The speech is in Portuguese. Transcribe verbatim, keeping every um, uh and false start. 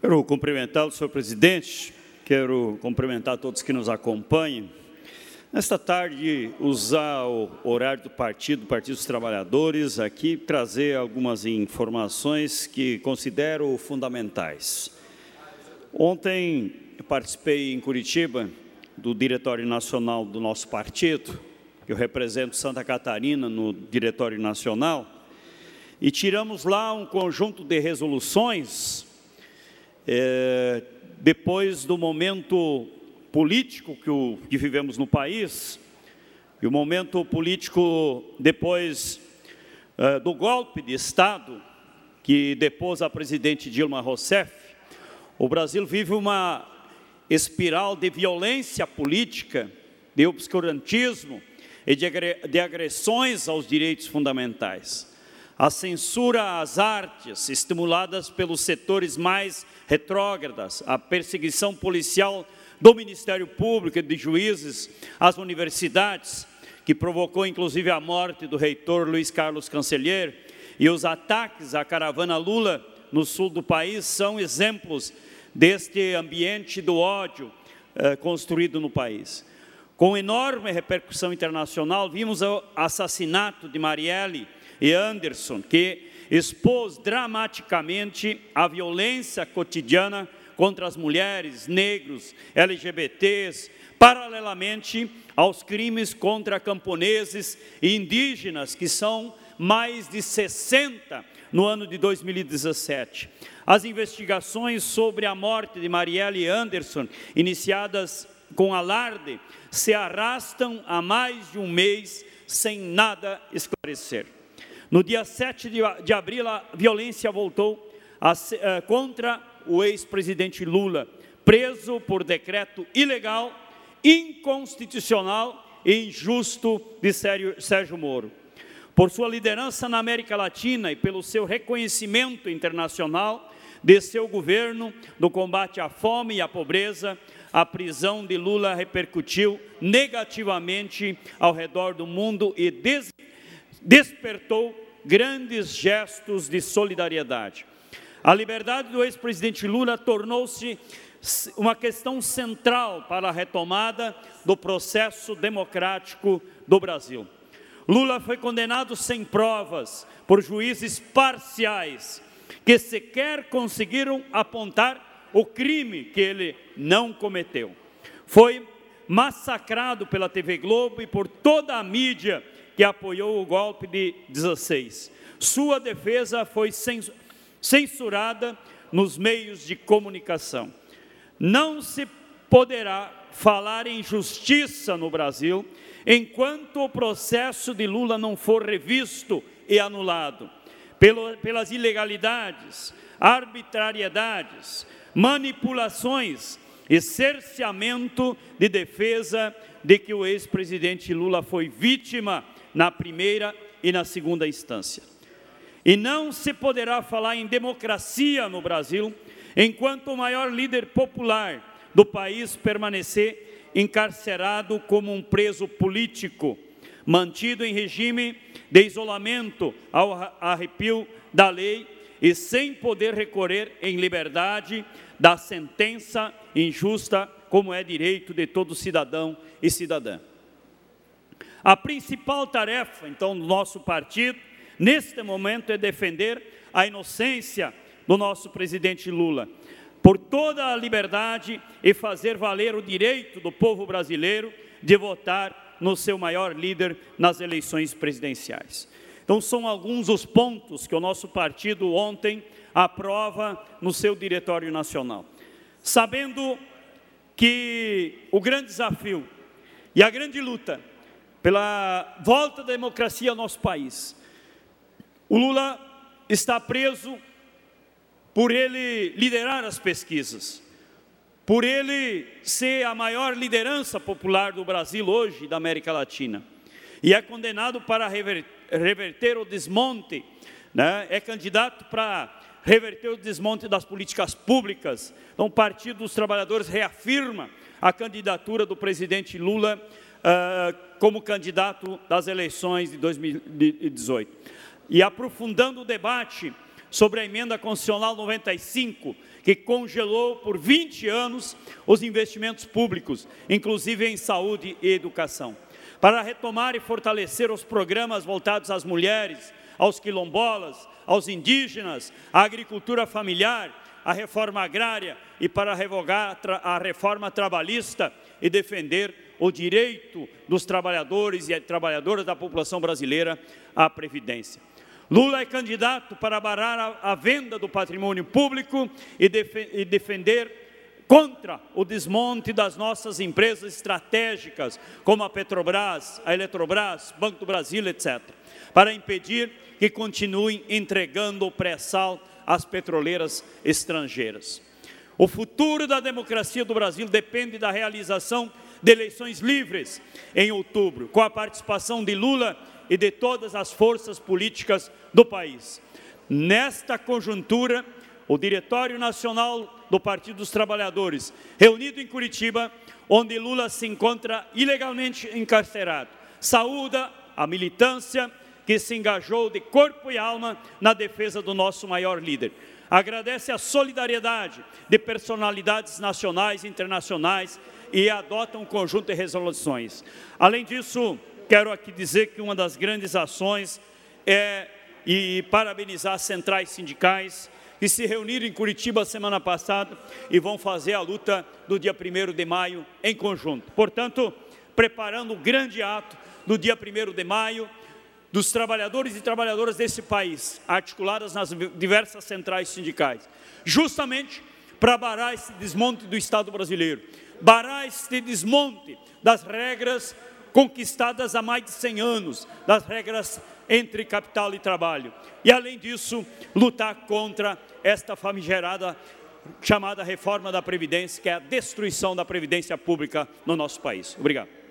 Quero cumprimentá-lo, senhor presidente, quero cumprimentar todos que nos acompanham. Nesta tarde, usar o horário do partido, Partido dos Trabalhadores, aqui trazer algumas informações que considero fundamentais. Ontem, eu participei em Curitiba do Diretório Nacional do nosso partido, eu represento Santa Catarina no Diretório Nacional, e tiramos lá um conjunto de resoluções, é, depois do momento político que, o, que vivemos no país, e o momento político depois é, do golpe de Estado, que depôs a presidente Dilma Rousseff. O Brasil vive uma espiral de violência política, de obscurantismo e de agressões aos direitos fundamentais. A censura às artes, estimuladas pelos setores mais retrógradas, a perseguição policial do Ministério Público e de juízes às universidades, que provocou inclusive a morte do reitor Luiz Carlos Cancellier, e os ataques à caravana Lula no sul do país são exemplos deste ambiente do ódio eh, construído no país. Com enorme repercussão internacional, vimos o assassinato de Marielle e Anderson, que expôs dramaticamente a violência cotidiana contra as mulheres, negros, L G B Ts, paralelamente aos crimes contra camponeses e indígenas, que são mais de sessenta no ano de dois mil e dezessete. As investigações sobre a morte de Marielle e Anderson, iniciadas com alarde, se arrastam há mais de um mês sem nada esclarecer. No dia sete de abril, a violência voltou a, uh, contra o ex-presidente Lula, preso por decreto ilegal, inconstitucional e injusto de Sérgio Moro. Por sua liderança na América Latina e pelo seu reconhecimento internacional de seu governo no combate à fome e à pobreza, a prisão de Lula repercutiu negativamente ao redor do mundo e des despertou grandes gestos de solidariedade. A liberdade do ex-presidente Lula tornou-se uma questão central para a retomada do processo democrático do Brasil. Lula foi condenado sem provas por juízes parciais, que sequer conseguiram apontar o crime que ele não cometeu. Foi massacrado pela T V Globo e por toda a mídia que apoiou o golpe de dezesseis. Sua defesa foi censurada nos meios de comunicação. Não se poderá falar em justiça no Brasil enquanto o processo de Lula não for revisto e anulado pelo, pelas ilegalidades, arbitrariedades, manipulações e cerceamento de defesa de que o ex-presidente Lula foi vítima na primeira e na segunda instância. E não se poderá falar em democracia no Brasil enquanto o maior líder popular do país permanecer encarcerado como um preso político, mantido em regime de isolamento ao arrepio da lei e sem poder recorrer em liberdade da sentença injusta, como é direito de todo cidadão e cidadã. A principal tarefa, então, do nosso partido, neste momento, é defender a inocência do nosso presidente Lula, por toda a liberdade e fazer valer o direito do povo brasileiro de votar no seu maior líder nas eleições presidenciais. Então, são alguns dos pontos que o nosso partido ontem aprova no seu Diretório Nacional. Sabendo que o grande desafio e a grande luta pela volta da democracia ao nosso país, o Lula está preso por ele liderar as pesquisas, por ele ser a maior liderança popular do Brasil hoje e da América Latina, e é condenado para rever, reverter o desmonte, né? É candidato para reverter o desmonte das políticas públicas. Então, o Partido dos Trabalhadores reafirma a candidatura do presidente Lula uh, como candidato das eleições de dois mil e dezoito. E aprofundando o debate sobre a emenda constitucional noventa e cinco, que congelou por vinte anos os investimentos públicos, inclusive em saúde e educação. Para retomar e fortalecer os programas voltados às mulheres, aos quilombolas, aos indígenas, à agricultura familiar, à reforma agrária e para revogar a reforma trabalhista e defender o direito dos trabalhadores e trabalhadoras da população brasileira à previdência. Lula é candidato para barrar a, a venda do patrimônio público e, def e defender contra o desmonte das nossas empresas estratégicas, como a Petrobras, a Eletrobras, Banco do Brasil, etcétera, para impedir que continuem entregando o pré-sal às petroleiras estrangeiras. O futuro da democracia do Brasil depende da realização de eleições livres em outubro, com a participação de Lula e de todas as forças políticas do país. Nesta conjuntura, o Diretório Nacional do Partido dos Trabalhadores, reunido em Curitiba, onde Lula se encontra ilegalmente encarcerado, saúda a militância que se engajou de corpo e alma na defesa do nosso maior líder. Agradece a solidariedade de personalidades nacionais e internacionais e adota um conjunto de resoluções. Além disso, quero aqui dizer que uma das grandes ações é e parabenizar as centrais sindicais que se reuniram em Curitiba semana passada e vão fazer a luta do dia primeiro de maio em conjunto. Portanto, preparando o grande ato do dia primeiro de maio, dos trabalhadores e trabalhadoras desse país, articuladas nas diversas centrais sindicais, justamente para barrar esse desmonte do Estado brasileiro, barrar esse desmonte das regras conquistadas há mais de cem anos, das regras entre capital e trabalho. E, além disso, lutar contra esta famigerada chamada reforma da Previdência, que é a destruição da Previdência Pública no nosso país. Obrigado.